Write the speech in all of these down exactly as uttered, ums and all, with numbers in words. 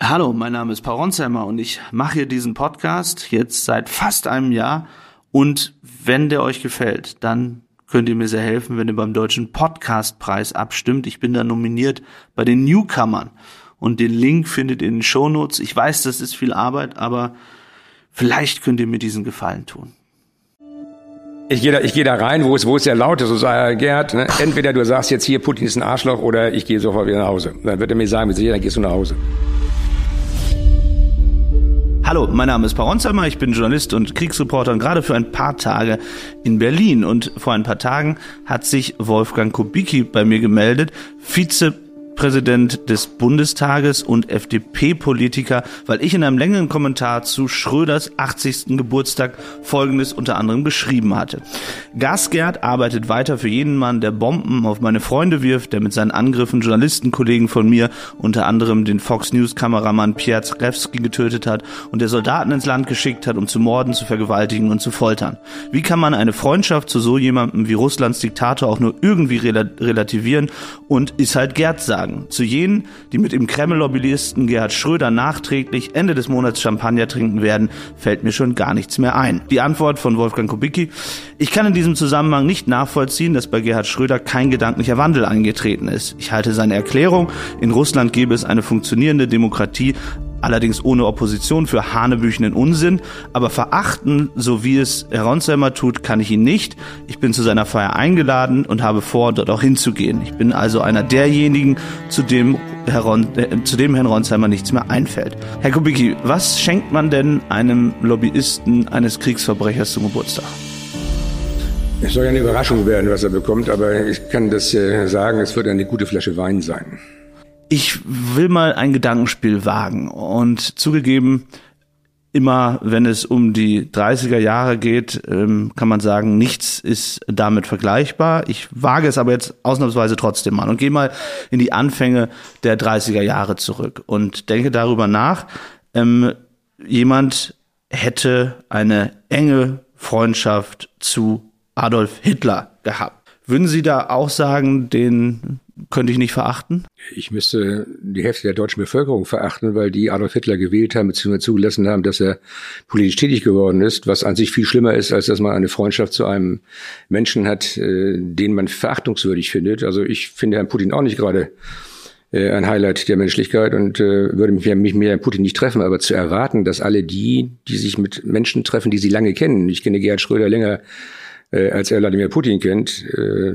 Hallo, mein Name ist Paul Ronsheimer und ich mache hier diesen Podcast jetzt seit fast einem Jahr. Und wenn der euch gefällt, dann könnt ihr mir sehr helfen, wenn ihr beim Deutschen Podcastpreis abstimmt. Ich bin da nominiert bei den Newcomern und den Link findet ihr in den Shownotes. Ich weiß, das ist viel Arbeit, aber vielleicht könnt ihr mir diesen Gefallen tun. Ich gehe da, ich gehe da rein, wo es, wo es sehr laut ist, so sagt Gerd, ne? Entweder du sagst jetzt hier, Putin ist ein Arschloch, oder ich gehe sofort wieder nach Hause. Dann wird er mir sagen, wie sicher, dann gehst du nach Hause. Hallo, mein Name ist Paul Ronsheimer, ich bin Journalist und Kriegsreporter und gerade für ein paar Tage in Berlin. Und vor ein paar Tagen hat sich Wolfgang Kubicki bei mir gemeldet, Vizepräsident des Bundestages und F D P-Politiker, weil ich in einem längeren Kommentar zu Schröders achtzigsten Geburtstag Folgendes unter anderem geschrieben hatte. Gasgerd arbeitet weiter für jeden Mann, der Bomben auf meine Freunde wirft, der mit seinen Angriffen Journalistenkollegen von mir, unter anderem den Fox News-Kameramann Pierre Zrewski getötet hat und der Soldaten ins Land geschickt hat, um zu morden, zu vergewaltigen und zu foltern. Wie kann man eine Freundschaft zu so jemandem wie Russlands Diktator auch nur irgendwie rel- relativieren und ist halt Gerd sagen? Zu jenen, die mit dem Kreml-Lobbyisten Gerhard Schröder nachträglich Ende des Monats Champagner trinken werden, fällt mir schon gar nichts mehr ein. Die Antwort von Wolfgang Kubicki: Ich kann in diesem Zusammenhang nicht nachvollziehen, dass bei Gerhard Schröder kein gedanklicher Wandel eingetreten ist. Ich halte seine Erklärung, in Russland gäbe es eine funktionierende Demokratie, allerdings ohne Opposition, für hanebüchenen Unsinn, aber verachten, so wie es Herr Ronsheimer tut, kann ich ihn nicht. Ich bin zu seiner Feier eingeladen und habe vor, dort auch hinzugehen. Ich bin also einer derjenigen, zu dem, Herr Ron, äh, zu dem Herrn Ronsheimer nichts mehr einfällt. Herr Kubicki, was schenkt man denn einem Lobbyisten eines Kriegsverbrechers zum Geburtstag? Es soll ja eine Überraschung werden, was er bekommt, aber ich kann das äh, sagen, es wird eine gute Flasche Wein sein. Ich will mal ein Gedankenspiel wagen und zugegeben, immer wenn es um die dreißiger Jahre geht, kann man sagen, nichts ist damit vergleichbar. Ich wage es aber jetzt ausnahmsweise trotzdem mal und gehe mal in die Anfänge der dreißiger Jahre zurück und denke darüber nach, ähm, jemand hätte eine enge Freundschaft zu Adolf Hitler gehabt. Würden Sie da auch sagen, den könnte ich nicht verachten? Ich müsste die Hälfte der deutschen Bevölkerung verachten, weil die Adolf Hitler gewählt haben bzw. zugelassen haben, dass er politisch tätig geworden ist, was an sich viel schlimmer ist, als dass man eine Freundschaft zu einem Menschen hat, äh, den man verachtungswürdig findet. Also ich finde Herrn Putin auch nicht gerade äh, ein Highlight der Menschlichkeit und äh, würde mich, mich mehr Putin nicht treffen, aber zu erwarten, dass alle die, die sich mit Menschen treffen, die sie lange kennen, ich kenne Gerhard Schröder länger als er Wladimir Putin kennt,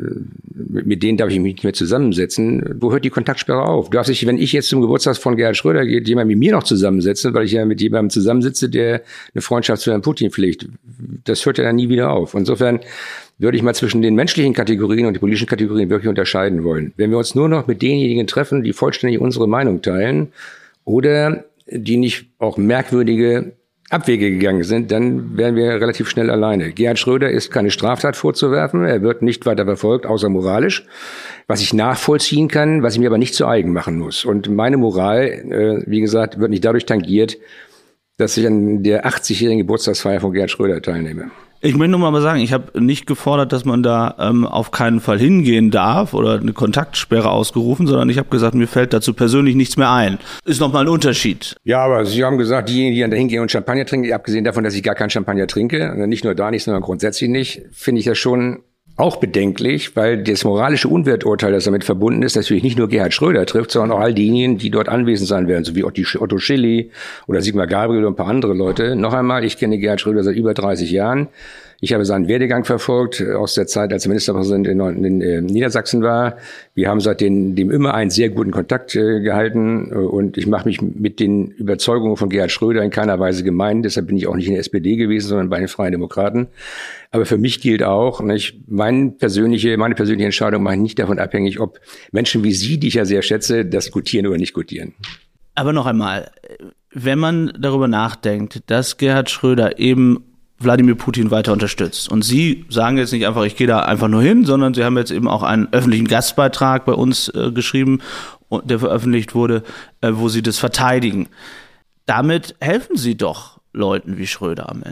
mit denen darf ich mich nicht mehr zusammensetzen. Wo hört die Kontaktsperre auf? Du darfst dich, wenn ich jetzt zum Geburtstag von Gerhard Schröder gehe, jemand mit mir noch zusammensetzen, weil ich ja mit jemandem zusammensitze, der eine Freundschaft zu Herrn Putin pflegt. Das hört ja dann nie wieder auf. Insofern würde ich mal zwischen den menschlichen Kategorien und den politischen Kategorien wirklich unterscheiden wollen. Wenn wir uns nur noch mit denjenigen treffen, die vollständig unsere Meinung teilen oder die nicht auch merkwürdige Abwege gegangen sind, dann wären wir relativ schnell alleine. Gerhard Schröder ist keine Straftat vorzuwerfen, er wird nicht weiter verfolgt, außer moralisch, was ich nachvollziehen kann, was ich mir aber nicht zu eigen machen muss. Und meine Moral, äh, wie gesagt, wird nicht dadurch tangiert, dass ich an der achtzigjährigen Geburtstagsfeier von Gerhard Schröder teilnehme. Ich möchte nur mal sagen, ich habe nicht gefordert, dass man da ähm, auf keinen Fall hingehen darf oder eine Kontaktsperre ausgerufen, sondern ich habe gesagt, mir fällt dazu persönlich nichts mehr ein. Ist nochmal ein Unterschied. Ja, aber Sie haben gesagt, diejenigen, die dann da hingehen und Champagner trinken, abgesehen davon, dass ich gar keinen Champagner trinke, nicht nur da nicht, sondern grundsätzlich nicht, finde ich das schon auch bedenklich, weil das moralische Unwerturteil, das damit verbunden ist, natürlich nicht nur Gerhard Schröder trifft, sondern auch all diejenigen, die dort anwesend sein werden, so wie Otto Schilly oder Sigmar Gabriel und ein paar andere Leute. Noch einmal, ich kenne Gerhard Schröder seit über dreißig Jahren. Ich habe seinen Werdegang verfolgt aus der Zeit, als er Ministerpräsident in, in, in Niedersachsen war. Wir haben seitdem dem immer einen sehr guten Kontakt äh, gehalten und ich mache mich mit den Überzeugungen von Gerhard Schröder in keiner Weise gemein. Deshalb bin ich auch nicht in der S P D gewesen, sondern bei den Freien Demokraten. Aber für mich gilt auch, nicht, meine persönliche, meine persönliche Entscheidung mache ich nicht davon abhängig, ob Menschen wie Sie, die ich ja sehr schätze, das gutieren oder nicht gutieren. Aber noch einmal, wenn man darüber nachdenkt, dass Gerhard Schröder eben Wladimir Putin weiter unterstützt. Und Sie sagen jetzt nicht einfach, ich gehe da einfach nur hin, sondern Sie haben jetzt eben auch einen öffentlichen Gastbeitrag bei uns äh, geschrieben, der veröffentlicht wurde, äh, wo Sie das verteidigen. Damit helfen Sie doch Leuten wie Schröder am Ende.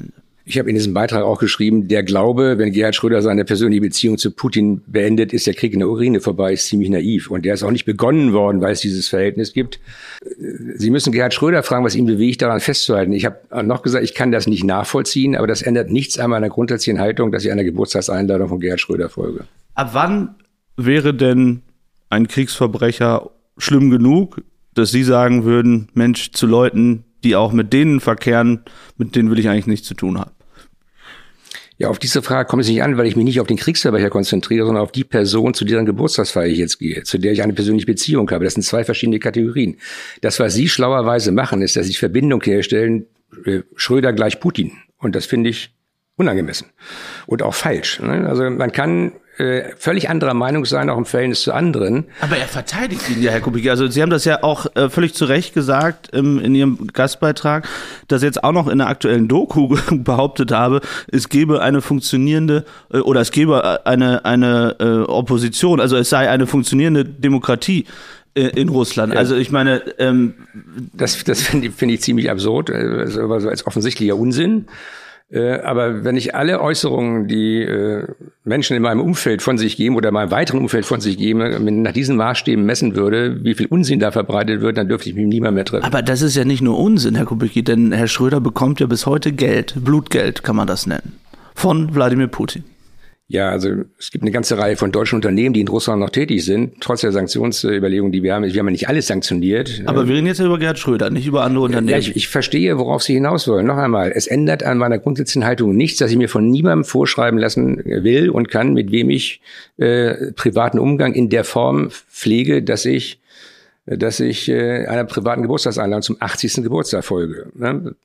Ich habe in diesem Beitrag auch geschrieben, der Glaube, wenn Gerhard Schröder seine persönliche Beziehung zu Putin beendet, ist der Krieg in der Ukraine vorbei, ist ziemlich naiv. Und der ist auch nicht begonnen worden, weil es dieses Verhältnis gibt. Sie müssen Gerhard Schröder fragen, was ihn bewegt, daran festzuhalten. Ich habe noch gesagt, ich kann das nicht nachvollziehen, aber das ändert nichts an meiner grundsätzlichen Haltung, dass ich einer Geburtstagseinladung von Gerhard Schröder folge. Ab wann wäre denn ein Kriegsverbrecher schlimm genug, dass Sie sagen würden, Mensch, zu Leuten, die auch mit denen verkehren, mit denen will ich eigentlich nichts zu tun haben? Ja, auf diese Frage kommt es nicht an, weil ich mich nicht auf den Kriegsverbrecher konzentriere, sondern auf die Person, zu deren Geburtstagsfeier ich jetzt gehe, zu der ich eine persönliche Beziehung habe. Das sind zwei verschiedene Kategorien. Das, was Sie schlauerweise machen, ist, dass Sie Verbindung herstellen, Schröder gleich Putin. Und das finde ich unangemessen und auch falsch. Also man kann äh, völlig anderer Meinung sein, auch im Verhältnis zu anderen. Aber er verteidigt ihn ja, Herr Kubicki. Also Sie haben das ja auch äh, völlig zu Recht gesagt ähm, in Ihrem Gastbeitrag, dass jetzt auch noch in der aktuellen Doku behauptet habe, es gebe eine funktionierende äh, oder es gebe eine eine äh, Opposition, also es sei eine funktionierende Demokratie in Russland. Ja. Also ich meine, ähm, das das finde ich, finde ich ziemlich absurd, also als offensichtlicher Unsinn. Äh, aber wenn ich alle Äußerungen, die äh, Menschen in meinem Umfeld von sich geben oder in meinem weiteren Umfeld von sich geben, nach diesen Maßstäben messen würde, wie viel Unsinn da verbreitet wird, dann dürfte ich mich niemand mehr treffen. Aber das ist ja nicht nur Unsinn, Herr Kubicki, denn Herr Schröder bekommt ja bis heute Geld, Blutgeld kann man das nennen, von Wladimir Putin. Ja, also es gibt eine ganze Reihe von deutschen Unternehmen, die in Russland noch tätig sind, trotz der Sanktionsüberlegungen, die wir haben. Wir haben ja nicht alles sanktioniert. Aber wir reden jetzt über Gerhard Schröder, nicht über andere Unternehmen. Ja, ich, ich verstehe, worauf Sie hinaus wollen. Noch einmal, es ändert an meiner grundsätzlichen Haltung nichts, dass ich mir von niemandem vorschreiben lassen will und kann, mit wem ich äh, privaten Umgang in der Form pflege, dass ich, dass ich äh, einer privaten Geburtstagseinladung zum achtzigsten Geburtstag folge. Ne?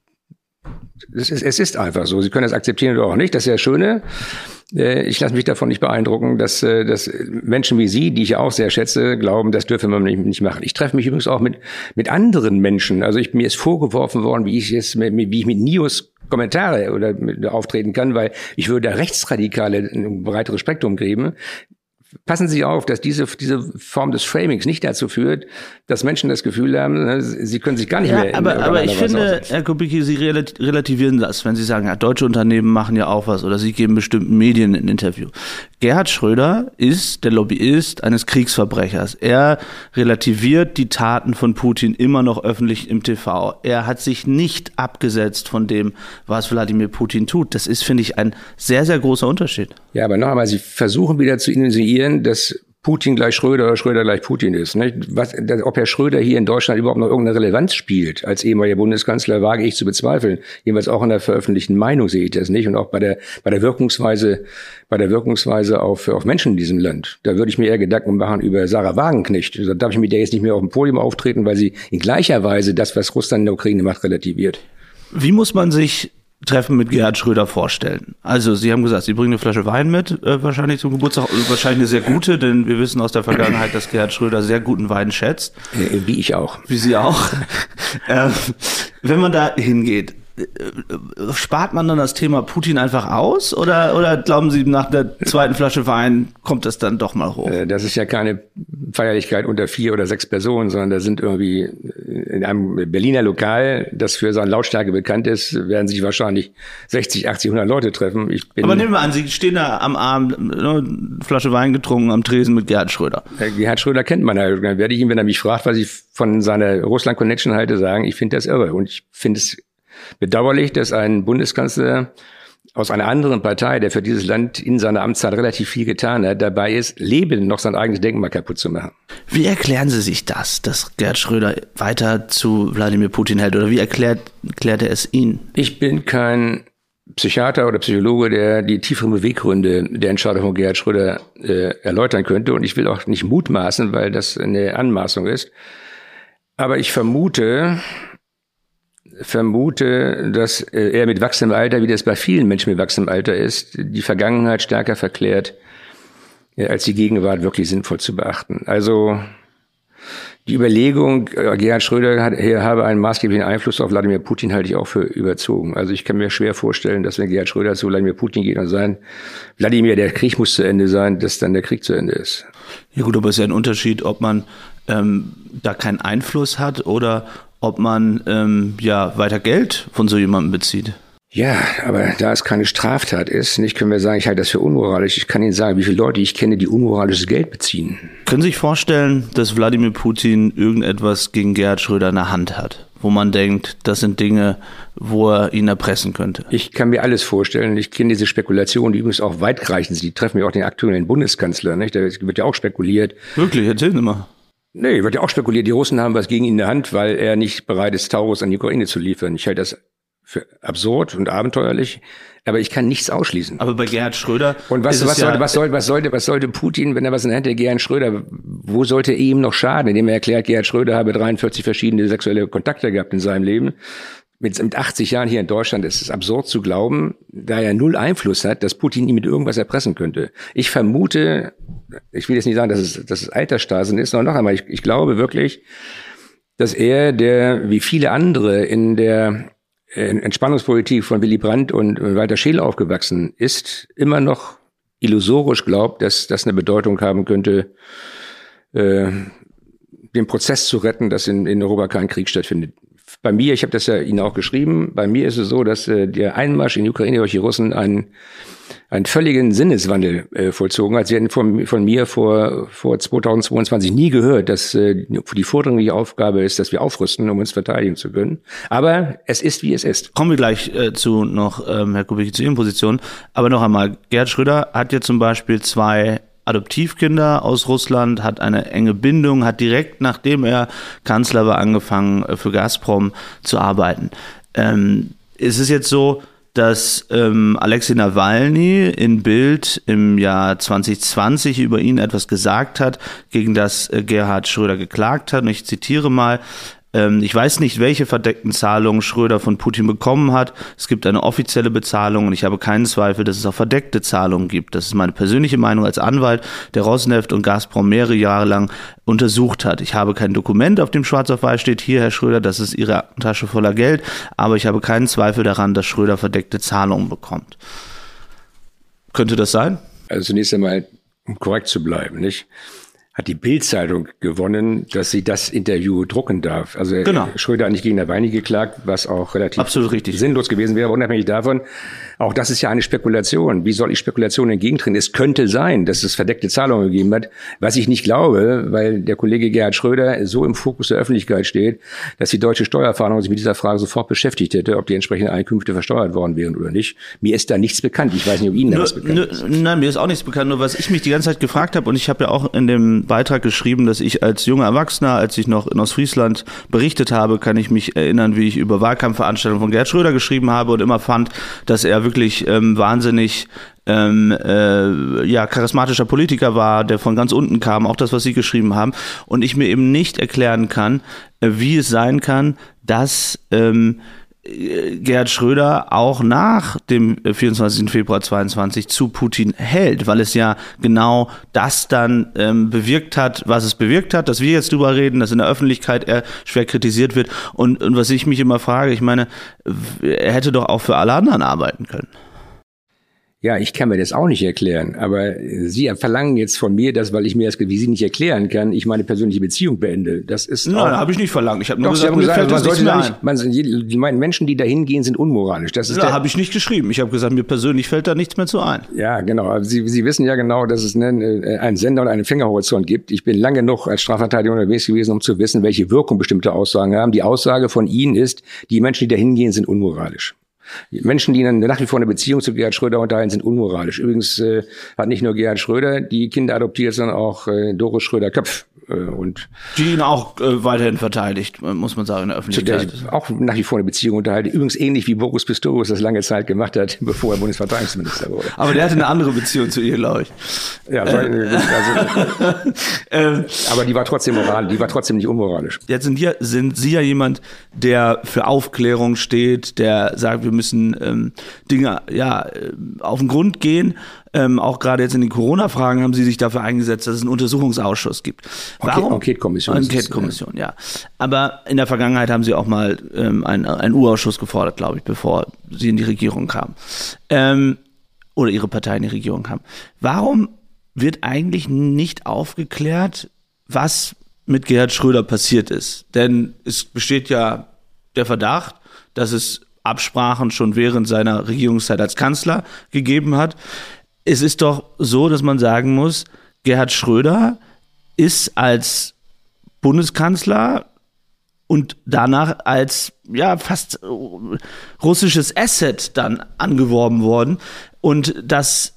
Es ist, es ist einfach so. Sie können das akzeptieren oder auch nicht. Das ist ja das Schöne. Ich lasse mich davon nicht beeindrucken, dass, dass Menschen wie Sie, die ich auch sehr schätze, glauben, das dürfe man nicht, nicht machen. Ich treffe mich übrigens auch mit, mit anderen Menschen. Also ich, mir ist vorgeworfen worden, wie ich es, mit, wie ich mit News Kommentare oder mit, auftreten kann, weil ich würde Rechtsradikale ein breiteres Spektrum geben. Passen Sie auf, dass diese diese Form des Framings nicht dazu führt, dass Menschen das Gefühl haben, sie können sich gar nicht ja, mehr... Aber, aber ich finde, aussetzen. Herr Kubicki, Sie relativieren das, wenn Sie sagen, ja, deutsche Unternehmen machen ja auch was oder Sie geben bestimmten Medien ein Interview. Gerhard Schröder ist der Lobbyist eines Kriegsverbrechers. Er relativiert die Taten von Putin immer noch öffentlich im T V. Er hat sich nicht abgesetzt von dem, was Wladimir Putin tut. Das ist, finde ich, ein sehr, sehr großer Unterschied. Ja, aber noch einmal, Sie versuchen wieder zu insinuieren, dass Putin gleich Schröder oder Schröder gleich Putin ist. Nicht? Was, ob Herr Schröder hier in Deutschland überhaupt noch irgendeine Relevanz spielt als ehemaliger Bundeskanzler, wage ich zu bezweifeln. Jedenfalls auch in der veröffentlichten Meinung sehe ich das nicht und auch bei der bei der Wirkungsweise bei der Wirkungsweise auf auf Menschen in diesem Land. Da würde ich mir eher Gedanken machen über Sarah Wagenknecht. Da darf ich mit der jetzt nicht mehr auf dem Podium auftreten, weil sie in gleicher Weise das, was Russland in der Ukraine macht, relativiert. Wie muss man sich Treffen mit Gerhard Schröder vorstellen? Also, Sie haben gesagt, Sie bringen eine Flasche Wein mit, äh, wahrscheinlich zum Geburtstag, wahrscheinlich eine sehr gute, denn wir wissen aus der Vergangenheit, dass Gerhard Schröder sehr guten Wein schätzt. Äh, wie ich auch. Wie Sie auch. äh, wenn man da hingeht, spart man dann das Thema Putin einfach aus oder oder glauben Sie, nach der zweiten Flasche Wein kommt das dann doch mal hoch? Das ist ja keine Feierlichkeit unter vier oder sechs Personen, sondern da sind irgendwie in einem Berliner Lokal, das für seine Lautstärke bekannt ist, werden sich wahrscheinlich sechzig, achtzig, hundert Leute treffen. Ich bin Aber nehmen wir an, Sie stehen da am Abend, eine Flasche Wein getrunken am Tresen mit Gerhard Schröder. Gerhard Schröder kennt man ja. Dann werde ich ihm, wenn er mich fragt, was ich von seiner Russland-Connection halte, sagen, ich finde das irre. Und ich finde es bedauerlich, dass ein Bundeskanzler aus einer anderen Partei, der für dieses Land in seiner Amtszeit relativ viel getan hat, dabei ist, lebend noch sein eigenes Denkmal kaputt zu machen. Wie erklären Sie sich das, dass Gerhard Schröder weiter zu Wladimir Putin hält? Oder wie erklärt, erklärt er es Ihnen? Ich bin kein Psychiater oder Psychologe, der die tieferen Beweggründe der Entscheidung von Gerhard Schröder äh, erläutern könnte. Und ich will auch nicht mutmaßen, weil das eine Anmaßung ist. Aber ich vermute... vermute, dass er mit wachsendem Alter, wie das bei vielen Menschen mit wachsendem Alter ist, die Vergangenheit stärker verklärt, als die Gegenwart wirklich sinnvoll zu beachten. Also die Überlegung, Gerhard Schröder hat, habe einen maßgeblichen Einfluss auf Wladimir Putin, halte ich auch für überzogen. Also ich kann mir schwer vorstellen, dass wenn Gerhard Schröder zu Wladimir Putin geht und sagt, Wladimir, der Krieg muss zu Ende sein, dass dann der Krieg zu Ende ist. Ja gut, aber es ist ja ein Unterschied, ob man ähm, da keinen Einfluss hat oder ob man ähm, ja weiter Geld von so jemandem bezieht. Ja, aber da es keine Straftat ist, nicht, können wir sagen, ich halte das für unmoralisch. Ich kann Ihnen sagen, wie viele Leute ich kenne, die unmoralisches Geld beziehen. Können Sie sich vorstellen, dass Wladimir Putin irgendetwas gegen Gerhard Schröder in der Hand hat, wo man denkt, das sind Dinge, wo er ihn erpressen könnte? Ich kann mir alles vorstellen. Ich kenne diese Spekulationen, die übrigens auch weitreichend sind. Die treffen ja auch den aktuellen Bundeskanzler, nicht? Da wird ja auch spekuliert. Wirklich? Erzählen Sie mal. Nee, wird ja auch spekuliert, die Russen haben was gegen ihn in der Hand, weil er nicht bereit ist, Taurus an die Ukraine zu liefern. Ich halte das für absurd und abenteuerlich, aber ich kann nichts ausschließen. Aber bei Gerhard Schröder und was, was, sollte, ja was, sollte, was, sollte, was sollte Putin, wenn er was in der Hand hat, Gerhard Schröder, wo sollte er ihm noch schaden, indem er erklärt, Gerhard Schröder habe dreiundvierzig verschiedene sexuelle Kontakte gehabt in seinem Leben. Mit, mit achtzig Jahren hier in Deutschland ist es absurd zu glauben, da er null Einfluss hat, dass Putin ihn mit irgendwas erpressen könnte. Ich vermute, ich will jetzt nicht sagen, dass es, dass es Altersstarrsinn ist, sondern noch einmal, ich, ich glaube wirklich, dass er, der wie viele andere in der Entspannungspolitik von Willy Brandt und Walter Scheel aufgewachsen ist, immer noch illusorisch glaubt, dass das eine Bedeutung haben könnte, äh, den Prozess zu retten, dass in, in Europa kein Krieg stattfindet. Bei mir, ich habe das ja Ihnen auch geschrieben, bei mir ist es so, dass äh, der Einmarsch in die Ukraine durch die Russen einen, einen völligen Sinneswandel äh, vollzogen hat. Sie hätten von, von mir vor, vor zweitausendzweiundzwanzig nie gehört, dass äh, die vordringliche Aufgabe ist, dass wir aufrüsten, um uns verteidigen zu können. Aber es ist, wie es ist. Kommen wir gleich äh, zu noch, ähm, Herr Kubicki, zu Ihren Positionen. Aber noch einmal, Gerhard Schröder hat ja zum Beispiel zwei Adoptivkinder aus Russland, hat eine enge Bindung, hat direkt, nachdem er Kanzler war, angefangen für Gazprom zu arbeiten. Ähm, ist es jetzt so, dass ähm, Alexei Nawalny in Bild im Jahr zwanzig zwanzig über ihn etwas gesagt hat, gegen das äh, Gerhard Schröder geklagt hat? Und ich zitiere mal: Ich weiß nicht, welche verdeckten Zahlungen Schröder von Putin bekommen hat. Es gibt eine offizielle Bezahlung und ich habe keinen Zweifel, dass es auch verdeckte Zahlungen gibt. Das ist meine persönliche Meinung als Anwalt, der Rosneft und Gazprom mehrere Jahre lang untersucht hat. Ich habe kein Dokument, auf dem schwarz auf weiß steht, hier, Herr Schröder, das ist Ihre Tasche voller Geld, aber ich habe keinen Zweifel daran, dass Schröder verdeckte Zahlungen bekommt. Könnte das sein? Also zunächst einmal, um korrekt zu bleiben, nicht? Hat die Bild-Zeitung gewonnen, dass sie das Interview drucken darf. Also genau. Schröder hat nicht gegen Nawalny geklagt, was auch relativ Absolut richtig. sinnlos gewesen wäre. Aber unabhängig davon, auch das ist ja eine Spekulation. Wie soll ich Spekulationen entgegentreten? Es könnte sein, dass es verdeckte Zahlungen gegeben hat, was ich nicht glaube, weil der Kollege Gerhard Schröder so im Fokus der Öffentlichkeit steht, dass die deutsche Steuerfahndung sich mit dieser Frage sofort beschäftigt hätte, ob die entsprechenden Einkünfte versteuert worden wären oder nicht. Mir ist da nichts bekannt. Ich weiß nicht, ob Ihnen da was bekannt nur, ist. Nein, mir ist auch nichts bekannt. Nur was ich mich die ganze Zeit gefragt habe, und ich habe ja auch in dem Beitrag geschrieben, dass ich als junger Erwachsener, als ich noch in Ostfriesland berichtet habe, kann ich mich erinnern, wie ich über Wahlkampfveranstaltungen von Gerhard Schröder geschrieben habe und immer fand, dass er wirklich ähm, wahnsinnig ähm, äh, ja, charismatischer Politiker war, der von ganz unten kam, auch das, was Sie geschrieben haben. Und ich mir eben nicht erklären kann, äh, wie es sein kann, dass ähm, Gerhard Schröder auch nach dem vierundzwanzigsten Februar zweiundzwanzig zu Putin hält, weil es ja genau das dann ähm, bewirkt hat, was es bewirkt hat, dass wir jetzt drüber reden, dass in der Öffentlichkeit er schwer kritisiert wird. Und, und was ich mich immer frage, ich meine, er hätte doch auch für alle anderen arbeiten können. Ja, ich kann mir das auch nicht erklären, aber Sie verlangen jetzt von mir das, weil ich mir das, wie Sie nicht erklären kann, ich meine persönliche Beziehung beende. Das ist Nein, habe ich nicht verlangt. Ich habe nur Doch, gesagt, mir gesagt, fällt man das sollte nicht, man, die meinen Menschen, die da hingehen, sind unmoralisch. Das ist ja, habe ich nicht geschrieben. Ich habe gesagt, mir persönlich fällt da nichts mehr zu ein. Ja, genau. Aber Sie, Sie wissen ja genau, dass es einen, einen Sender und einen Fingerhorizont gibt. Ich bin lange noch als Strafverteidiger unterwegs gewesen, um zu wissen, welche Wirkung bestimmte Aussagen haben. Die Aussage von Ihnen ist, die Menschen, die da hingehen, sind unmoralisch. Menschen, die nach wie vor eine Beziehung zu Gerhard Schröder unterhalten, sind unmoralisch. Übrigens äh, hat nicht nur Gerhard Schröder die Kinder adoptiert, sondern auch äh, Doris Schröder-Köpf. Äh, und die ihn auch äh, weiterhin verteidigt, muss man sagen, in der Öffentlichkeit. Der auch nach wie vor eine Beziehung unterhalten. Übrigens ähnlich wie Boris Pistorius das lange Zeit gemacht hat, bevor er Bundesverteidigungsminister wurde. Aber der hatte eine andere Beziehung zu ihr, glaube ich. Ja, äh. also, ähm, aber die war trotzdem moral, die war trotzdem nicht unmoralisch. Jetzt sind, hier, sind Sie ja jemand, der für Aufklärung steht, der sagt, wir müssen ähm, Dinge ja auf den Grund gehen. Ähm, auch gerade jetzt in den Corona-Fragen haben Sie sich dafür eingesetzt, dass es einen Untersuchungsausschuss gibt. Warum? Enquete-Kommission. Enquete-Kommission, ja. Aber in der Vergangenheit haben Sie auch mal ähm, einen, einen U-Ausschuss gefordert, glaube ich, bevor Sie in die Regierung kamen. Ähm, oder Ihre Partei in die Regierung kam. Warum wird eigentlich nicht aufgeklärt, was mit Gerhard Schröder passiert ist? Denn es besteht ja der Verdacht, dass es Absprachen schon während seiner Regierungszeit als Kanzler gegeben hat. Es ist doch so, dass man sagen muss, Gerhard Schröder ist als Bundeskanzler und danach als ja fast russisches Asset dann angeworben worden. Und das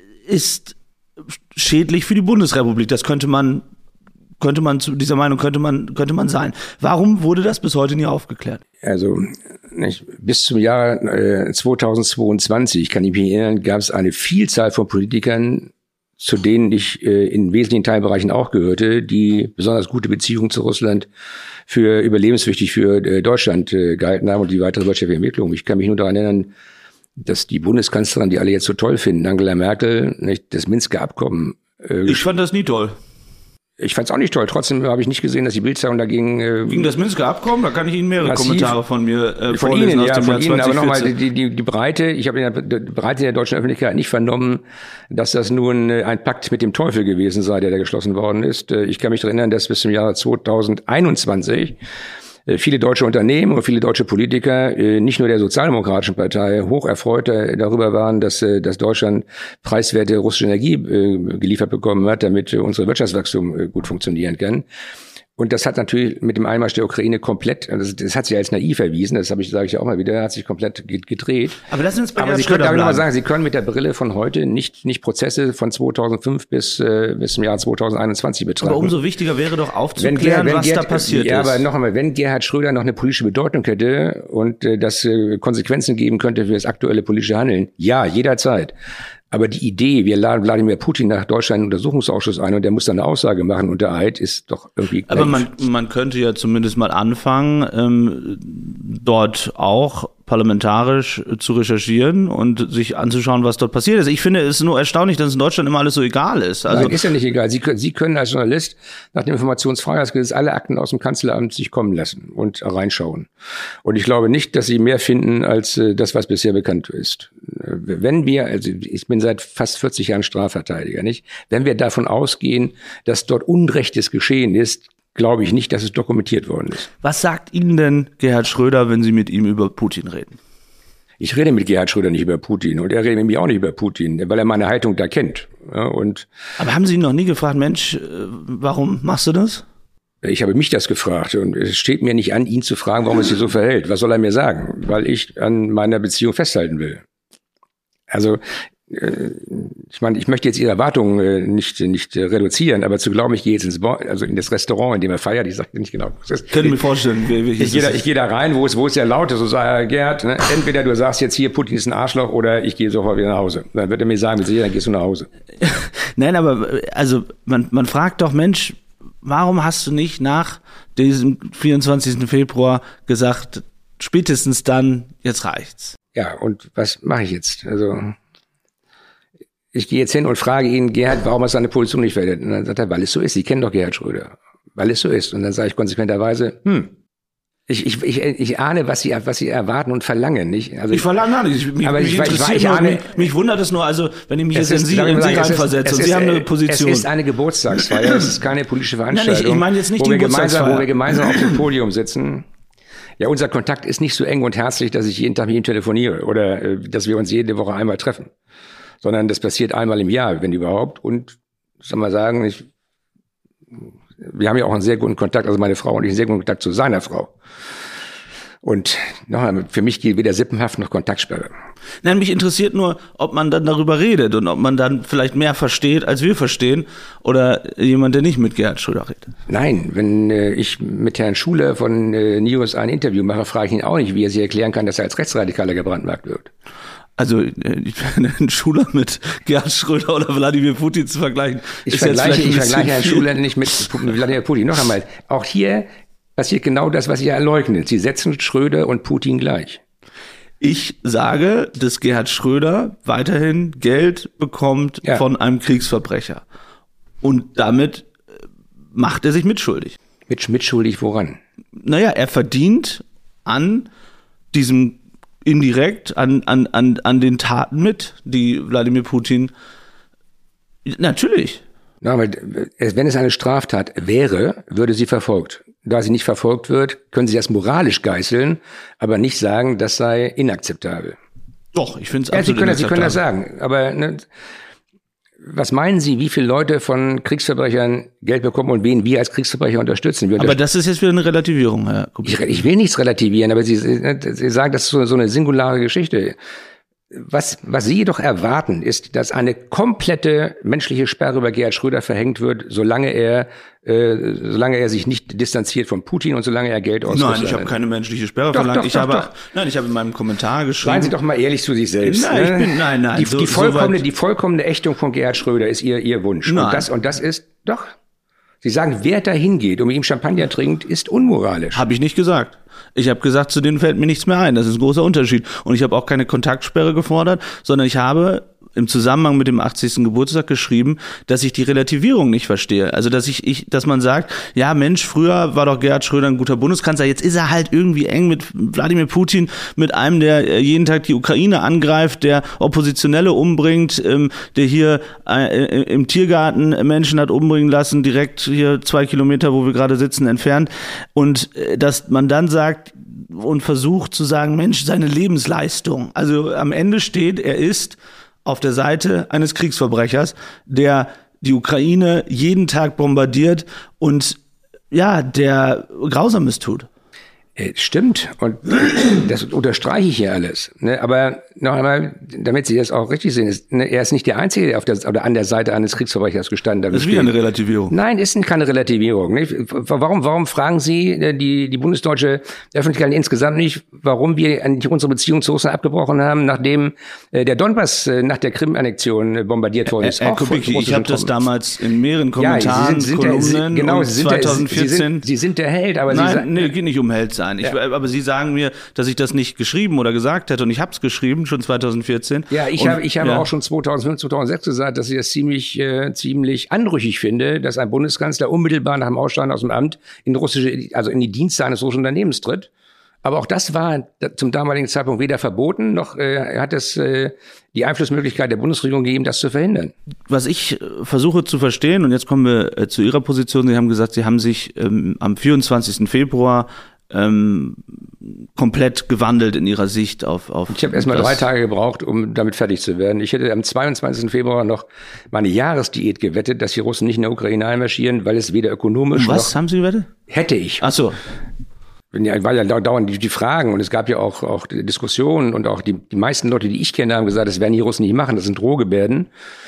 ist schädlich für die Bundesrepublik. Das könnte man, könnte man zu dieser Meinung könnte man, könnte man sein. Warum wurde das bis heute nie aufgeklärt? Also nicht, bis zum Jahr äh, zweitausendzweiundzwanzig, kann ich mich erinnern, gab es eine Vielzahl von Politikern, zu denen ich äh, in wesentlichen Teilbereichen auch gehörte, die besonders gute Beziehungen zu Russland für überlebenswichtig für äh, Deutschland äh, gehalten haben und die weitere wirtschaftliche Entwicklung. Ich kann mich nur daran erinnern, dass die Bundeskanzlerin, die alle jetzt so toll finden, Angela Merkel, nicht, das Minsker Abkommen. Äh, ich fand das nie toll. Ich fand es auch nicht toll. Trotzdem habe ich nicht gesehen, dass die Bildzeitung dagegen... Äh, Gegen das Minsker Abkommen? Da kann ich Ihnen mehrere massiv, Kommentare von mir äh, von vorlesen Ihnen, aus ja, dem von Jahr Ihnen, aber nochmal zweitausendvierzehn. die, die, die Breite, ich habe in der Breite der deutschen Öffentlichkeit nicht vernommen, dass das nun ein Pakt mit dem Teufel gewesen sei, der da geschlossen worden ist. Ich kann mich daran erinnern, dass bis zum Jahr zweitausendeinundzwanzig viele deutsche Unternehmen und viele deutsche Politiker, nicht nur der Sozialdemokratischen Partei, hoch erfreut darüber waren, dass, dass Deutschland preiswerte russische Energie geliefert bekommen hat, damit unser Wirtschaftswachstum gut funktionieren kann. Und das hat natürlich mit dem Einmarsch der Ukraine komplett, also das hat sich als naiv erwiesen, das habe ich, sage ich ja auch mal wieder, hat sich komplett gedreht. Aber lassen Sie uns bei Aber Sie können, darf ich mal sagen, Sie können mit der Brille von heute nicht, nicht Prozesse von zweitausendfünf bis, äh, bis zum Jahr zweitausendeinundzwanzig betrachten. Aber umso wichtiger wäre doch aufzuklären, wenn Gerhard, wenn was Gerhard, da passiert ja, ist. Ja, aber noch einmal, wenn Gerhard Schröder noch eine politische Bedeutung hätte und äh, das äh, Konsequenzen geben könnte für das aktuelle politische Handeln, ja, jederzeit. Aber die Idee, wir laden Wladimir Putin nach Deutschland in den Untersuchungsausschuss ein und der muss dann eine Aussage machen unter Eid, ist doch irgendwie... Aber man, man könnte ja zumindest mal anfangen, ähm, dort auch parlamentarisch zu recherchieren und sich anzuschauen, was dort passiert ist. Ich finde, es ist nur erstaunlich, dass in Deutschland immer alles so egal ist. Also Nein, ist ja nicht egal. Sie können, Sie können als Journalist nach dem Informationsfreiheitsgesetz alle Akten aus dem Kanzleramt sich kommen lassen und reinschauen. Und ich glaube nicht, dass Sie mehr finden als äh, das, was bisher bekannt ist. Wenn wir, also ich bin seit fast vierzig Jahren Strafverteidiger, nicht? Wenn wir davon ausgehen, dass dort Unrechtes geschehen ist, glaube ich nicht, dass es dokumentiert worden ist. Was sagt Ihnen denn Gerhard Schröder, wenn Sie mit ihm über Putin reden? Ich rede mit Gerhard Schröder nicht über Putin und er redet mit mir auch nicht über Putin, weil er meine Haltung da kennt. Ja, und aber haben Sie ihn noch nie gefragt, Mensch, warum machst du das? Ich habe mich das gefragt und es steht mir nicht an, ihn zu fragen, warum es sich so verhält. Was soll er mir sagen? Weil ich an meiner Beziehung festhalten will. Also ich meine, ich möchte jetzt Ihre Erwartungen nicht nicht reduzieren, aber zu glauben, ich gehe jetzt ins Bo- also in das Restaurant, in dem er feiert, ich sage nicht genau. Können Sie mir vorstellen, wie, wie ich gehe da, ich gehe da rein, wo es wo es sehr laut ist, so sagt er, Gerhard, ne, entweder du sagst jetzt hier, Putin ist ein Arschloch, oder ich gehe sofort wieder nach Hause. Dann wird er mir sagen, sicher, dann gehst du nach Hause. Nein, aber also man man fragt doch, Mensch, warum hast du nicht nach diesem vierundzwanzigsten Februar gesagt, spätestens dann, jetzt reicht's? Ja, und was mache ich jetzt? Also ich gehe jetzt hin und frage ihn, Gerhard, warum hast du seine Position nicht verändert? Und dann sagt er, weil es so ist. Sie kennen doch Gerhard Schröder. Weil es so ist. Und dann sage ich konsequenterweise, hm, ich, ich, ich, ich ahne, was Sie, was Sie erwarten und verlangen, nicht? Also ich verlange gar nicht. Mich, aber mich, ich, interessiert ich, ich nur, ahne, mich, mich wundert es nur, also wenn ich mich jetzt ist, in Sie, in Sie reinversetze und Sie haben eine Position. Es ist eine Geburtstagsfeier, es ist keine politische Veranstaltung. Nein, ich, ich meine jetzt nicht wo die wir gemeinsam, Geburtstagsfeier. Wo wir gemeinsam auf dem Podium sitzen. Ja, unser Kontakt ist nicht so eng und herzlich, dass ich jeden Tag mit ihm telefoniere oder äh, dass wir uns jede Woche einmal treffen. Sondern das passiert einmal im Jahr, wenn überhaupt. Und, soll mal sagen, ich, wir haben ja auch einen sehr guten Kontakt, also meine Frau und ich einen sehr guten Kontakt zu seiner Frau. Und nochmal, für mich gilt weder Sippenhaft noch Kontaktsperre. Nein, mich interessiert nur, ob man dann darüber redet und ob man dann vielleicht mehr versteht, als wir verstehen, oder jemand, der nicht mit Gerhard Schröder redet. Nein, wenn äh, ich mit Herrn Schuler von äh, News ein Interview mache, frage ich ihn auch nicht, wie er sich erklären kann, dass er als Rechtsradikaler gebrandmarkt wird. Also einen Schuler mit Gerhard Schröder oder Wladimir Putin zu vergleichen, ich ist vergleiche, jetzt ich vergleiche Herrn viel. Schuler nicht mit, mit Wladimir Putin. Noch einmal, auch hier passiert genau das, was ihr erleugnet. Sie setzen Schröder und Putin gleich. Ich sage, dass Gerhard Schröder weiterhin Geld bekommt ja. von einem Kriegsverbrecher. Und damit macht er sich mitschuldig. Mit, mitschuldig woran? Naja, er verdient an diesem indirekt an, an, an, an den Taten mit, die Wladimir Putin, natürlich. Na, aber wenn es eine Straftat wäre, würde sie verfolgt. da sie nicht verfolgt wird, können Sie das moralisch geißeln, aber nicht sagen, das sei inakzeptabel. Doch, ich finde es ja, absolut Sie können, Sie können inakzeptabel. das sagen, aber ne, was meinen Sie, wie viele Leute von Kriegsverbrechern Geld bekommen und wen wir als Kriegsverbrecher unterstützen? Wir aber das ist jetzt wieder eine Relativierung, Herr Kubicki. Ich, ich will nichts relativieren, aber Sie, Sie sagen, das ist so, so eine singulare Geschichte. Was, was Sie jedoch erwarten, ist, dass eine komplette menschliche Sperre über Gerhard Schröder verhängt wird, solange er, äh, solange er sich nicht distanziert von Putin und solange er Geld aus Nein, ich habe keine menschliche Sperre doch, verlangt. doch, ich doch, habe, doch. nein, ich habe in meinem Kommentar geschrieben. Seien Sie doch mal ehrlich zu sich selbst. Nein, ne? ich bin, nein, nein. Die, so, die vollkommene, so die vollkommene Ächtung von Gerhard Schröder ist Ihr, Ihr Wunsch. Nein. Und das, und das ist, doch. Sie sagen, wer da hingeht und mit ihm Champagner trinkt, ist unmoralisch. Habe ich nicht gesagt. Ich habe gesagt, zu denen fällt mir nichts mehr ein. Das ist ein großer Unterschied. Und ich habe auch keine Kontaktsperre gefordert, sondern ich habe im Zusammenhang mit dem achtzigsten Geburtstag geschrieben, dass ich die Relativierung nicht verstehe. Also, dass ich, ich, dass man sagt, ja Mensch, früher war doch Gerhard Schröder ein guter Bundeskanzler, jetzt ist er halt irgendwie eng mit Wladimir Putin, mit einem, der jeden Tag die Ukraine angreift, der Oppositionelle umbringt, ähm, der hier äh, im Tiergarten Menschen hat umbringen lassen, direkt hier zwei Kilometer, wo wir gerade sitzen, entfernt. Und äh, dass man dann sagt und versucht zu sagen, Mensch, seine Lebensleistung. Also am Ende steht, er ist auf der Seite eines Kriegsverbrechers, der die Ukraine jeden Tag bombardiert und ja, der Grausames tut. Stimmt, und das unterstreiche ich hier alles. Ne? Aber noch einmal, damit Sie das auch richtig sehen, ist, ne, er ist nicht der Einzige, der auf der, oder an der Seite eines Kriegsverbrechers gestanden hat. Das ist wieder eine Relativierung. Nein, ist keine Relativierung. Ne? Warum, warum fragen Sie die, die bundesdeutsche Öffentlichkeit insgesamt nicht, warum wir eigentlich unsere Beziehung zu Russland abgebrochen haben, nachdem äh, der Donbass äh, nach der Krim-Annexion äh, bombardiert worden ist? Herr Kubicki, ich habe das damals in mehreren Kommentaren, ja, Sie sind, sind Kolumnen der, genau, und Sie sind zweitausendvierzehn. Der, Sie, sind, Sie sind der Held, aber Nein, Sie sagen... nee, geht nicht um Held sein. Ich, ja. Aber Sie sagen mir, dass ich das nicht geschrieben oder gesagt hätte und ich habe es geschrieben, schon zweitausendvierzehn. Ja, ich habe ich habe ja. auch schon zweitausendfünf, zweitausendsechs gesagt, dass ich das ziemlich äh, ziemlich anrüchig finde, dass ein Bundeskanzler unmittelbar nach dem Ausscheiden aus dem Amt in russische, also in die Dienste eines russischen Unternehmens tritt. Aber auch das war zum damaligen Zeitpunkt weder verboten, noch äh, hat es äh, die Einflussmöglichkeit der Bundesregierung gegeben, das zu verhindern. Was ich äh, versuche zu verstehen, und jetzt kommen wir äh, zu Ihrer Position, Sie haben gesagt, Sie haben sich ähm, am vierundzwanzigsten Februar ähm, komplett gewandelt in Ihrer Sicht auf... auf ich habe erst mal drei Tage gebraucht, um damit fertig zu werden. Ich hätte am zweiundzwanzigsten Februar noch meine Jahresdiät gewettet, dass die Russen nicht in der Ukraine einmarschieren, weil es weder ökonomisch um was noch... haben Sie gewettet? Hätte ich. Ach so. Ja, weil ja dauernd die, die Fragen und es gab ja auch, auch Diskussionen und auch die, die meisten Leute, die ich kenne, haben gesagt, das werden die Russen nicht machen, das sind Drohgebärden,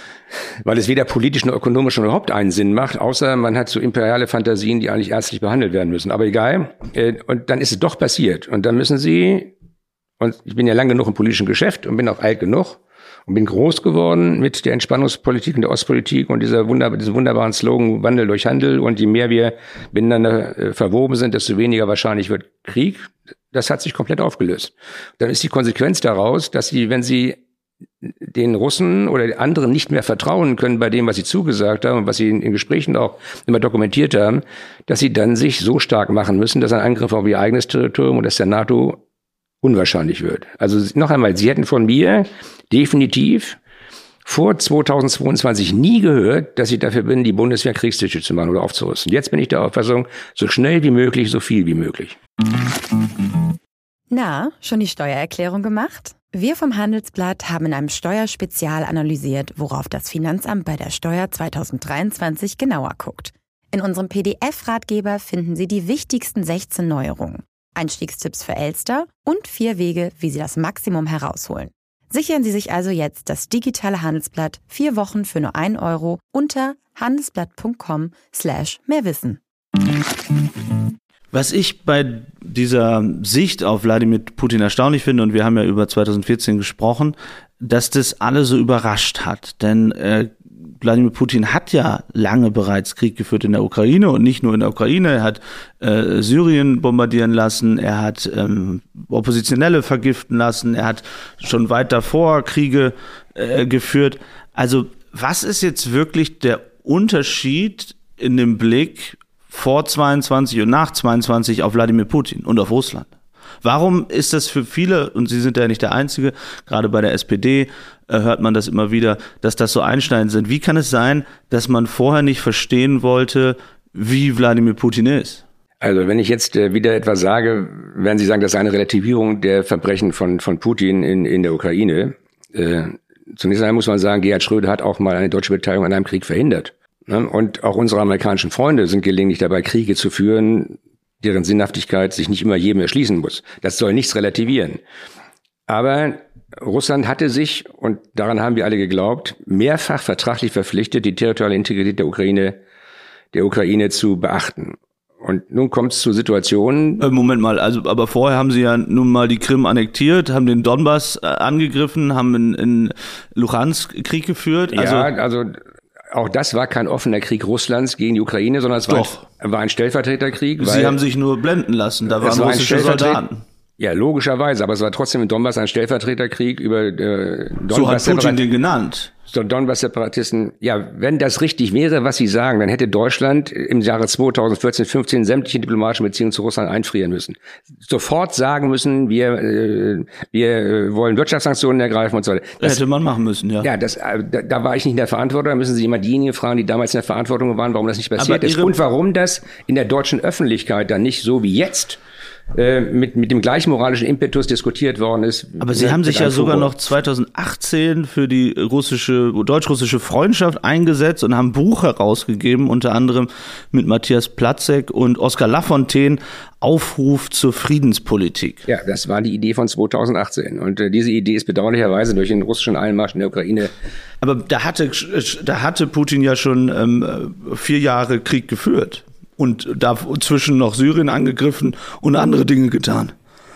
weil es weder politisch noch ökonomisch noch überhaupt einen Sinn macht, außer man hat so imperiale Fantasien, die eigentlich ärztlich behandelt werden müssen. Aber egal. Und dann ist es doch passiert. Und dann müssen Sie, und ich bin ja lang genug im politischen Geschäft und bin auch alt genug und bin groß geworden mit der Entspannungspolitik und der Ostpolitik und dieser wunderbar, diesem wunderbaren Slogan Wandel durch Handel. Und je mehr wir miteinander äh, verwoben sind, desto weniger wahrscheinlich wird Krieg. Das hat sich komplett aufgelöst. Dann ist die Konsequenz daraus, dass Sie, wenn Sie den Russen oder anderen nicht mehr vertrauen können bei dem, was sie zugesagt haben und was sie in, in Gesprächen auch immer dokumentiert haben, dass sie dann sich so stark machen müssen, dass ein Angriff auf ihr eigenes Territorium und das der NATO unwahrscheinlich wird. Also noch einmal, Sie hätten von mir definitiv vor zweitausendzweiundzwanzig nie gehört, dass ich dafür bin, die Bundeswehr kriegstüchtig zu machen oder aufzurüsten. Jetzt bin ich der Auffassung, so schnell wie möglich, so viel wie möglich. Na, schon die Steuererklärung gemacht? Wir vom Handelsblatt haben in einem Steuerspezial analysiert, worauf das Finanzamt bei der Steuer zweitausenddreiundzwanzig genauer guckt. In unserem P D F-Ratgeber finden Sie die wichtigsten sechzehn Neuerungen, Einstiegstipps für Elster und vier Wege, wie Sie das Maximum herausholen. Sichern Sie sich also jetzt das digitale Handelsblatt vier Wochen für nur ein Euro unter handelsblatt.com slash mehrwissen. Was ich bei dieser Sicht auf Wladimir Putin erstaunlich finde, und wir haben ja über zweitausendvierzehn gesprochen, dass das alle so überrascht hat. Denn äh, Wladimir Putin hat ja lange bereits Krieg geführt in der Ukraine und nicht nur in der Ukraine. Er hat äh, Syrien bombardieren lassen, er hat ähm, Oppositionelle vergiften lassen, er hat schon weit davor Kriege äh, geführt. Also was ist jetzt wirklich der Unterschied in dem Blick vor zweiundzwanzig und nach zweiundzwanzig auf Wladimir Putin und auf Russland? Warum ist das für viele, und Sie sind ja nicht der Einzige, gerade bei der S P D äh, hört man das immer wieder, dass das so einschneidend sind. Wie kann es sein, dass man vorher nicht verstehen wollte, wie Wladimir Putin ist? Also wenn ich jetzt äh, wieder etwas sage, werden Sie sagen, das ist eine Relativierung der Verbrechen von von Putin in in der Ukraine. Äh, zunächst einmal muss man sagen, Gerhard Schröder hat auch mal eine deutsche Beteiligung an einem Krieg verhindert. Ne? Und auch unsere amerikanischen Freunde sind gelegentlich dabei, Kriege zu führen, deren Sinnhaftigkeit sich nicht immer jedem erschließen muss. Das soll nichts relativieren. Aber Russland hatte sich, und daran haben wir alle geglaubt, mehrfach vertraglich verpflichtet, die territoriale Integrität der Ukraine der Ukraine zu beachten. Und nun kommt es zu Situationen... Moment mal, also aber vorher haben sie ja nun mal die Krim annektiert, haben den Donbass äh, angegriffen, haben in, in Luhansk Krieg geführt. Also ja, also auch das war kein offener Krieg Russlands gegen die Ukraine, sondern es war ein, war ein Stellvertreterkrieg. Sie haben sich nur blenden lassen, da waren russische Soldaten. Ja, logischerweise, aber es war trotzdem in Donbass ein Stellvertreterkrieg über äh, Donbass. So hat Putin den genannt. So Donbass-Separatisten. Ja, wenn das richtig wäre, was Sie sagen, dann hätte Deutschland im Jahre zweitausendvierzehn, fünfzehn sämtliche diplomatische Beziehungen zu Russland einfrieren müssen. Sofort sagen müssen, wir äh, wir wollen Wirtschaftssanktionen ergreifen und so weiter. Das hätte man machen müssen, ja. Ja, das, äh, da, da war ich nicht in der Verantwortung. Da müssen Sie immer diejenigen fragen, die damals in der Verantwortung waren, warum das nicht passiert ist und warum das in der deutschen Öffentlichkeit dann nicht so wie jetzt mit mit dem gleichen moralischen Impetus diskutiert worden ist. Aber Sie haben sich ja sogar noch zweitausendachtzehn für die russische, deutsch-russische Freundschaft eingesetzt und haben ein Buch herausgegeben, unter anderem mit Matthias Platzek und Oskar Lafontaine, Aufruf zur Friedenspolitik. Ja, das war die Idee von zweitausendachtzehn. Und äh, diese Idee ist bedauerlicherweise durch den russischen Einmarsch in der Ukraine. Aber da hatte, da hatte Putin ja schon ähm, vier Jahre Krieg geführt. Und dazwischen noch Syrien angegriffen und andere Dinge getan.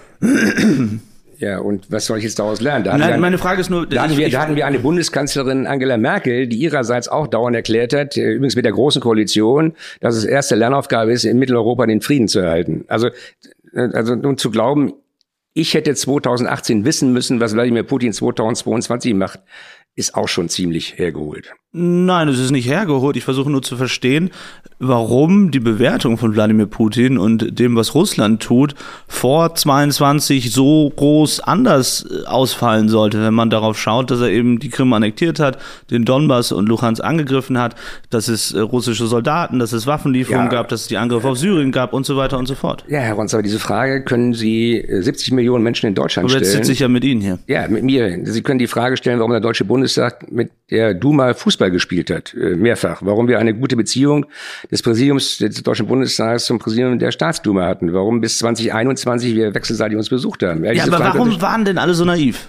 Ja, und was soll ich jetzt daraus lernen? Da Nein, wir, meine Frage ist nur... Da hatten, wir, da hatten wir eine Bundeskanzlerin Angela Merkel, die ihrerseits auch dauernd erklärt hat, übrigens mit der Großen Koalition, dass es erste Lernaufgabe ist, in Mitteleuropa den Frieden zu erhalten. Also, also nun zu glauben, ich hätte zweitausendachtzehn wissen müssen, was Wladimir Putin zweitausendzweiundzwanzig macht, ist auch schon ziemlich hergeholt. Nein, es ist nicht hergeholt. Ich versuche nur zu verstehen, warum die Bewertung von Wladimir Putin und dem, was Russland tut, vor zweiundzwanzig so groß anders ausfallen sollte, wenn man darauf schaut, dass er eben die Krim annektiert hat, den Donbass und Luhansk angegriffen hat, dass es russische Soldaten, dass es Waffenlieferungen ja. gab, dass es die Angriffe auf Syrien gab und so weiter und so fort. Ja, Herr Rons, aber diese Frage können Sie siebzig Millionen Menschen in Deutschland aber stellen. Aber jetzt sitze ich ja mit Ihnen hier. Ja, mit mir. Sie können die Frage stellen, warum der Deutsche Bundestag mit der Duma Fußball gespielt hat, mehrfach. Warum wir eine gute Beziehung des Präsidiums des Deutschen Bundestages zum Präsidium der Staatsduma hatten. Warum bis zwanzig einundzwanzig wir wechselseitig uns besucht haben. Ja, ja aber Frage, warum waren denn alle so naiv?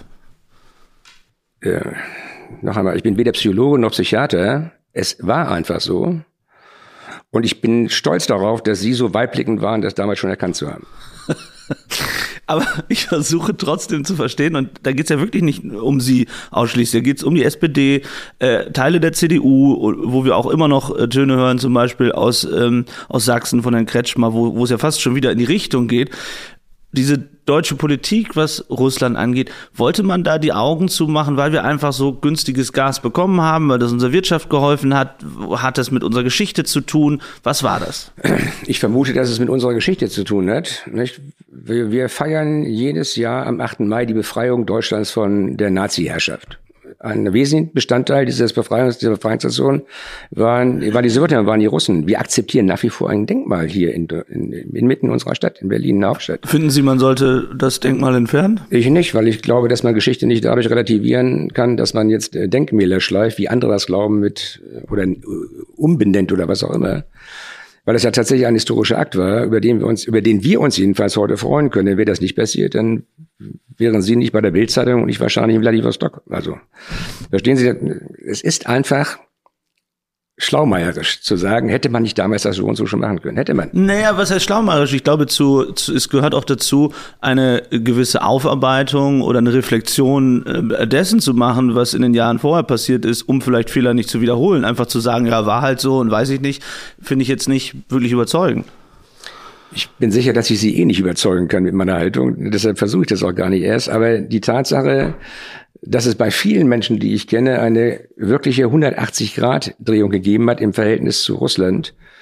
Äh, noch einmal, ich bin weder Psychologe noch Psychiater. Es war einfach so. Und ich bin stolz darauf, dass Sie so weitblickend waren, das damals schon erkannt zu haben. Aber ich versuche trotzdem zu verstehen, und da geht's ja wirklich nicht um Sie ausschließlich, da geht's um die S P D, äh, Teile der C D U, wo wir auch immer noch äh, Töne hören, zum Beispiel aus ähm, aus Sachsen von Herrn Kretschmer, wo wo es ja fast schon wieder in die Richtung geht. Diese deutsche Politik, was Russland angeht, wollte man da die Augen zumachen, weil wir einfach so günstiges Gas bekommen haben, weil das unserer Wirtschaft geholfen hat? Hat das mit unserer Geschichte zu tun? Was war das? Ich vermute, dass es mit unserer Geschichte zu tun hat. Nicht? Wir, wir feiern jedes Jahr am achten Mai die Befreiung Deutschlands von der Nazi-Herrschaft. Ein wesentlicher Bestandteil dieses Befreiungs, dieser Befreiungsaktion waren, waren die Sowjetunion, waren die Russen. Wir akzeptieren nach wie vor ein Denkmal hier in, in, inmitten unserer Stadt, in Berlin, in der Hauptstadt. Finden Sie, man sollte das Denkmal entfernen? Ich nicht, weil ich glaube, dass man Geschichte nicht dadurch relativieren kann, dass man jetzt Denkmäler schleift, wie andere das glauben, mit oder umbenennt oder was auch immer. Weil es ja tatsächlich ein historischer Akt war, über den wir uns, über den wir uns jedenfalls heute freuen können. Wäre das nicht passiert, dann wären Sie nicht bei der Bild-Zeitung und ich wahrscheinlich in Vladivostok. Also, verstehen Sie, es ist einfach schlaumeierisch zu sagen, hätte man nicht damals das so und so schon machen können. Hätte man. Naja, was heißt schlaumeierisch? Ich glaube, zu, zu, es gehört auch dazu, eine gewisse Aufarbeitung oder eine Reflexion äh, dessen zu machen, was in den Jahren vorher passiert ist, um vielleicht Fehler nicht zu wiederholen. Einfach zu sagen, ja, war halt so und weiß ich nicht, finde ich jetzt nicht wirklich überzeugend. Ich bin sicher, dass ich Sie eh nicht überzeugen kann mit meiner Haltung. Deshalb versuche ich das auch gar nicht erst. Aber die Tatsache, dass es bei vielen Menschen, die ich kenne, eine wirkliche hundertachtzig Grad Drehung gegeben hat im Verhältnis zu Russland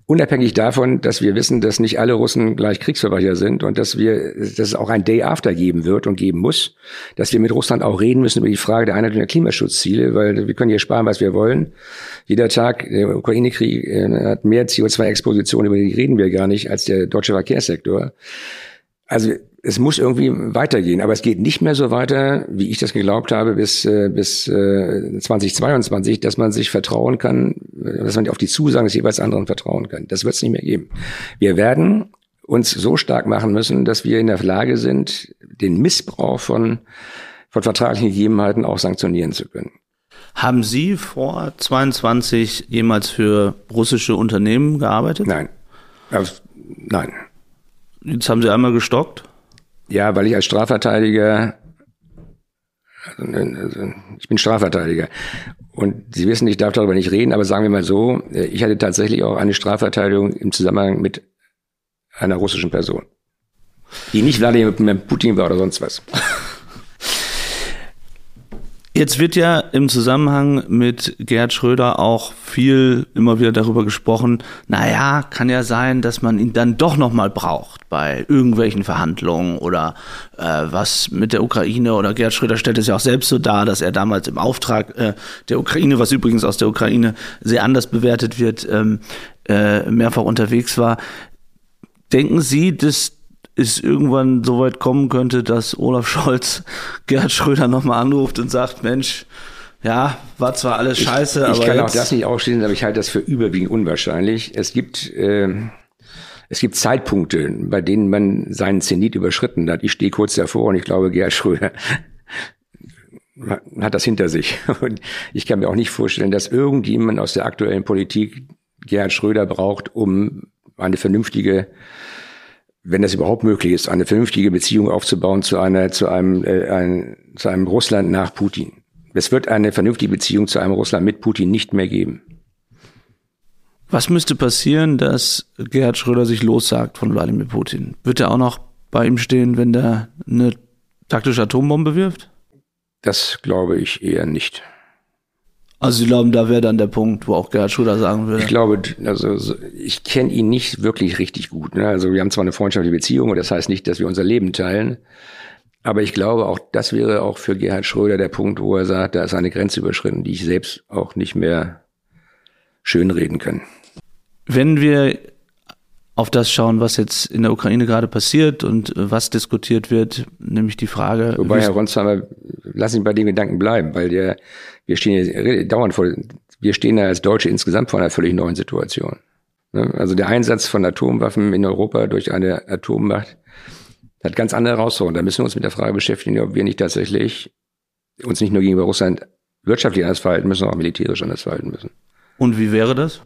Unabhängig davon, dass wir wissen, dass nicht alle Russen gleich Kriegsverbrecher sind und dass wir, dass es auch ein Day After geben wird und geben muss, dass wir mit Russland auch reden müssen über die Frage der Einhaltung der Klimaschutzziele, weil wir können hier sparen, was wir wollen. Jeder Tag, der Ukraine-Krieg hat mehr C O zwei Exposition, über die reden wir gar nicht, als der deutsche Verkehrssektor. Also es muss irgendwie weitergehen, aber es geht nicht mehr so weiter, wie ich das geglaubt habe, bis bis zweitausendzweiundzwanzig, dass man sich vertrauen kann, dass man auf die Zusagen des jeweils anderen vertrauen kann. Das wird es nicht mehr geben. Wir werden uns so stark machen müssen, dass wir in der Lage sind, den Missbrauch von von vertraglichen Gegebenheiten auch sanktionieren zu können. Haben Sie vor zweiundzwanzig jemals für russische Unternehmen gearbeitet? Nein. Also, nein. Jetzt haben Sie einmal gestockt? Ja, weil ich als Strafverteidiger, also ich bin Strafverteidiger und Sie wissen, ich darf darüber nicht reden, aber sagen wir mal so, ich hatte tatsächlich auch eine Strafverteidigung im Zusammenhang mit einer russischen Person, die nicht Wladimir Putin war oder sonst was. Jetzt wird ja im Zusammenhang mit Gerhard Schröder auch viel immer wieder darüber gesprochen, naja, kann ja sein, dass man ihn dann doch nochmal braucht bei irgendwelchen Verhandlungen oder äh, was mit der Ukraine, oder Gerhard Schröder stellt es ja auch selbst so dar, dass er damals im Auftrag äh, der Ukraine, was übrigens aus der Ukraine sehr anders bewertet wird, ähm, äh, mehrfach unterwegs war. Denken Sie, dass es irgendwann so weit kommen könnte, dass Olaf Scholz Gerhard Schröder nochmal anruft und sagt, Mensch, ja, war zwar alles scheiße, ich, ich aber Ich kann jetzt auch das nicht ausschließen, aber ich halte das für überwiegend unwahrscheinlich. Es gibt, äh, es gibt Zeitpunkte, bei denen man seinen Zenit überschritten hat. Ich stehe kurz davor und ich glaube, Gerhard Schröder hat das hinter sich. Und ich kann mir auch nicht vorstellen, dass irgendjemand aus der aktuellen Politik Gerhard Schröder braucht, um eine vernünftige, wenn das überhaupt möglich ist, eine vernünftige Beziehung aufzubauen zu einer, zu einem, äh, ein, zu einem Russland nach Putin. Es wird eine vernünftige Beziehung zu einem Russland mit Putin nicht mehr geben. Was müsste passieren, dass Gerhard Schröder sich lossagt von Wladimir Putin? Wird er auch noch bei ihm stehen, wenn der eine taktische Atombombe wirft? Das glaube ich eher nicht. Also Sie glauben, da wäre dann der Punkt, wo auch Gerhard Schröder sagen würde? Ich glaube, also ich kenne ihn nicht wirklich richtig gut. Ne? Also wir haben zwar eine freundschaftliche Beziehung, und das heißt nicht, dass wir unser Leben teilen. Aber ich glaube, auch das wäre auch für Gerhard Schröder der Punkt, wo er sagt, da ist eine Grenze überschritten, die ich selbst auch nicht mehr schönreden kann. Wenn wir auf das schauen, was jetzt in der Ukraine gerade passiert und was diskutiert wird, nämlich die Frage... Wobei, Herr Ronsheimer, lass ihn bei dem Gedanken bleiben, weil der, wir stehen hier dauernd vor, wir stehen da als Deutsche insgesamt vor einer völlig neuen Situation. Also der Einsatz von Atomwaffen in Europa durch eine Atommacht hat ganz andere Herausforderungen. Da müssen wir uns mit der Frage beschäftigen, ob wir nicht tatsächlich uns nicht nur gegenüber Russland wirtschaftlich anders verhalten müssen, sondern auch militärisch anders verhalten müssen. Und wie wäre das?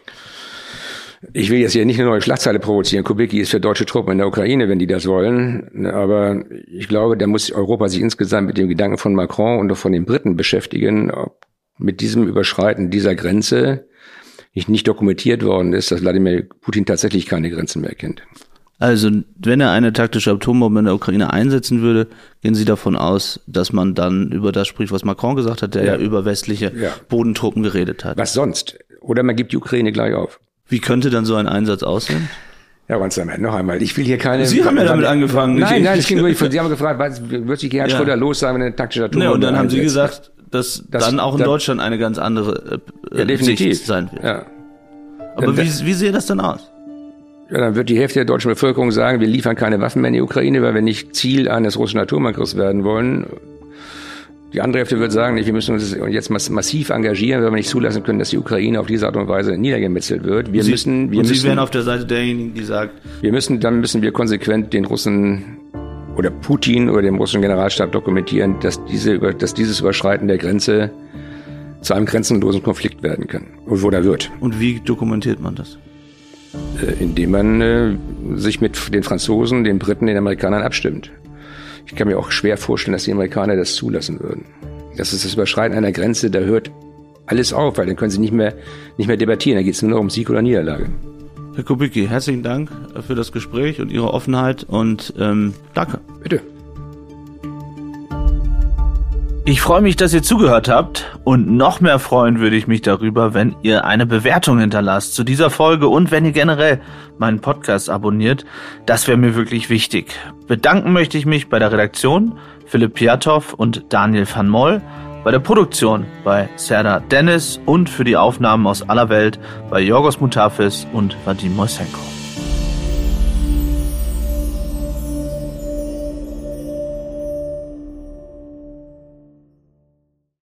Ich will jetzt hier nicht eine neue Schlagzeile provozieren. Kubicki ist für deutsche Truppen in der Ukraine, wenn die das wollen. Aber ich glaube, da muss Europa sich insgesamt mit dem Gedanken von Macron und auch von den Briten beschäftigen, ob mit diesem Überschreiten dieser Grenze nicht, nicht dokumentiert worden ist, dass Wladimir Putin tatsächlich keine Grenzen mehr kennt. Also, wenn er eine taktische Atombombe in der Ukraine einsetzen würde, gehen Sie davon aus, dass man dann über das spricht, was Macron gesagt hat, der ja, ja über westliche ja. Bodentruppen geredet hat. Was sonst? Oder man gibt die Ukraine gleich auf. Wie könnte dann so ein Einsatz aussehen? Ja, Ronsheimer, noch einmal. Ich will hier keine... Sie haben ja damit angefangen. Nein, nein, es ging nur, Sie haben gefragt, was, wird sich Gerhard ja. Schröder los sein, wenn eine taktische Atombombe ja, und dann haben einsetzt. Sie gesagt, dass das, dann auch in das, Deutschland eine ganz andere äh, ja, definitiv. Sicht sein wird. Ja. Aber wie, wie sähe das dann aus? Ja, dann wird die Hälfte der deutschen Bevölkerung sagen, wir liefern keine Waffen mehr in die Ukraine, weil wir nicht Ziel eines russischen Atomangriffs werden wollen. Die andere Hälfte wird sagen, wir müssen uns jetzt massiv engagieren, weil wir nicht zulassen können, dass die Ukraine auf diese Art und Weise niedergemetzelt wird. Wir Sie, müssen, wir und Sie müssen, wären auf der Seite derjenigen, die sagt, wir müssen, dann müssen wir konsequent den Russen oder Putin oder dem russischen Generalstab dokumentieren, dass diese, dass dieses Überschreiten der Grenze zu einem grenzenlosen Konflikt werden kann. Und wo da wird. Und wie dokumentiert man das? Indem man äh, sich mit den Franzosen, den Briten, den Amerikanern abstimmt. Ich kann mir auch schwer vorstellen, dass die Amerikaner das zulassen würden. Das ist das Überschreiten einer Grenze, da hört alles auf, weil dann können sie nicht mehr, nicht mehr debattieren. Da geht es nur noch um Sieg oder Niederlage. Herr Kubicki, herzlichen Dank für das Gespräch und Ihre Offenheit und ähm, danke. Bitte. Ich freue mich, dass ihr zugehört habt und noch mehr freuen würde ich mich darüber, wenn ihr eine Bewertung hinterlasst zu dieser Folge und wenn ihr generell meinen Podcast abonniert. Das wäre mir wirklich wichtig. Bedanken möchte ich mich bei der Redaktion Philipp Piatow und Daniel van Moll, bei der Produktion bei Serdar Dennis und für die Aufnahmen aus aller Welt bei Yorgos Moutafis und Vadim Moisenko.